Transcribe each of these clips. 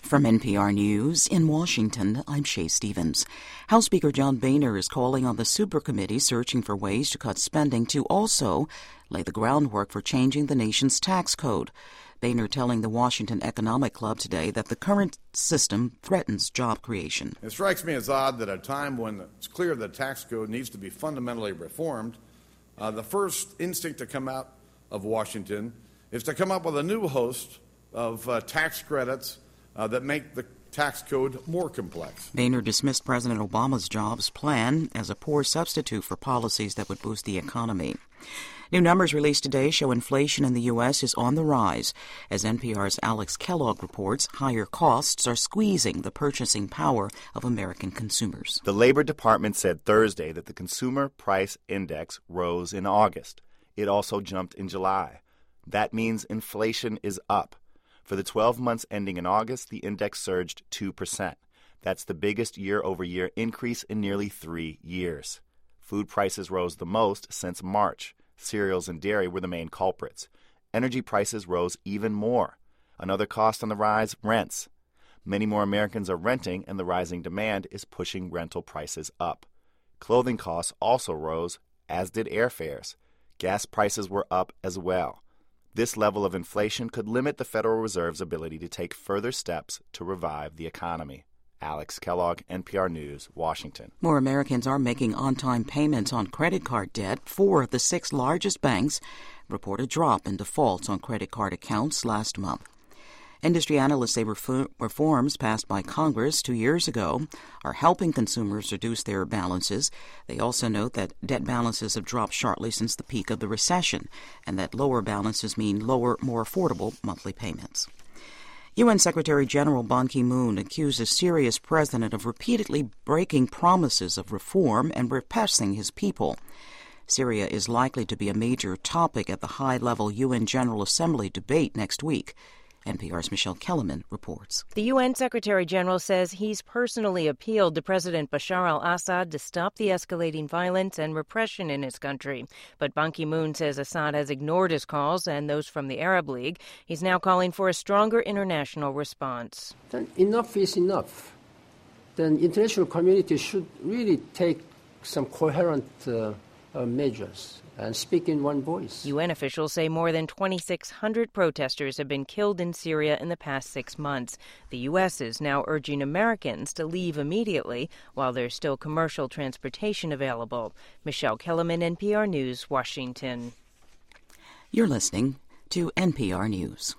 From NPR News in Washington, I'm Shay Stevens. House Speaker John Boehner is calling on the supercommittee searching for ways to cut spending to also lay the groundwork for changing the nation's tax code. Boehner telling the Washington Economic Club today that the current system threatens job creation. It strikes me as odd that at a time when it's clear the tax code needs to be fundamentally reformed, the first instinct to come out of Washington is to come up with a new host of tax credits that make the tax code more complex. Boehner dismissed President Obama's jobs plan as a poor substitute for policies that would boost the economy. New numbers released today show inflation in the U.S. is on the rise. As NPR's Alex Kellogg reports, higher costs are squeezing the purchasing power of American consumers. The Labor Department said Thursday that the Consumer Price Index rose in August. It also jumped in July. That means inflation is up. For the 12 months ending in August, the index surged 2%. That's the biggest year-over-year increase in nearly 3 years. Food prices rose the most since March. Cereals and dairy were the main culprits. Energy prices rose even more. Another cost on the rise, rents. Many more Americans are renting, and the rising demand is pushing rental prices up. Clothing costs also rose, as did airfares. Gas prices were up as well. This level of inflation could limit the Federal Reserve's ability to take further steps to revive the economy. Alex Kellogg, NPR News, Washington. More Americans are making on-time payments on credit card debt. 4 of the 6 largest banks report a drop in defaults on credit card accounts last month. Industry analysts say reforms passed by Congress 2 years ago are helping consumers reduce their balances. They also note that debt balances have dropped sharply since the peak of the recession, and that lower balances mean lower, more affordable monthly payments. UN Secretary General Ban Ki-moon accuses Syria's president of repeatedly breaking promises of reform and repressing his people. Syria is likely to be a major topic at the high-level UN General Assembly debate next week. NPR's Michelle Kellerman reports. The UN Secretary General says he's personally appealed to President Bashar al-Assad to stop the escalating violence and repression in his country. But Ban Ki-moon says Assad has ignored his calls and those from the Arab League. He's now calling for a stronger international response. Then enough is enough. Then international community should really take some coherent measures and speak in one voice. UN officials say more than 2,600 protesters have been killed in Syria in the past 6 months. The U.S. is now urging Americans to leave immediately while there's still commercial transportation available. Michelle Kellerman, NPR News, Washington. You're listening to NPR News.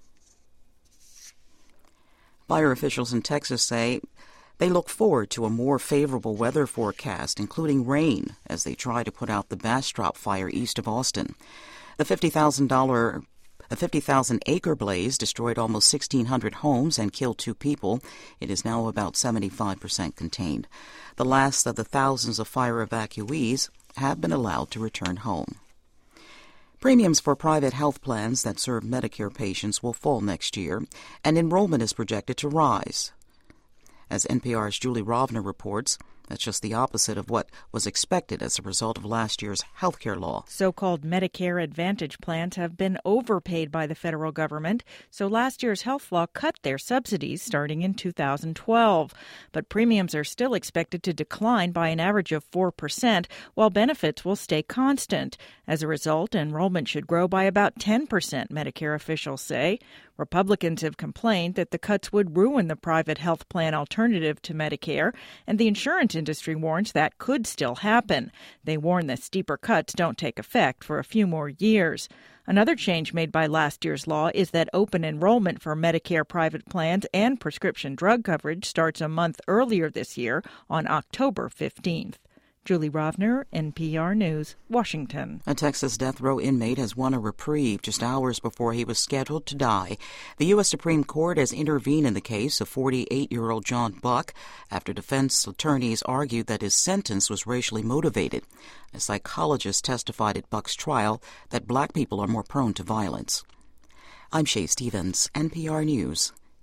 Fire officials in Texas say they look forward to a more favorable weather forecast, including rain, as they try to put out the Bastrop fire east of Austin. The $50,000-acre blaze destroyed almost 1,600 homes and killed 2 people. It is now about 75% contained. The last of the thousands of fire evacuees have been allowed to return home. Premiums for private health plans that serve Medicare patients will fall next year, and enrollment is projected to rise. As NPR's Julie Rovner reports, that's just the opposite of what was expected as a result of last year's health care law. So-called Medicare Advantage plans have been overpaid by the federal government, so last year's health law cut their subsidies starting in 2012. But premiums are still expected to decline by an average of 4%, while benefits will stay constant. As a result, enrollment should grow by about 10%, Medicare officials say. Republicans have complained that the cuts would ruin the private health plan alternative to Medicare, and the insurance industry warns that could still happen. They warn that steeper cuts don't take effect for a few more years. Another change made by last year's law is that open enrollment for Medicare private plans and prescription drug coverage starts a month earlier this year on October 15th. Julie Rovner, NPR News, Washington. A Texas death row inmate has won a reprieve just hours before he was scheduled to die. The U.S. Supreme Court has intervened in the case of 48-year-old John Buck after defense attorneys argued that his sentence was racially motivated. A psychologist testified at Buck's trial that black people are more prone to violence. I'm Shay Stevens, NPR News.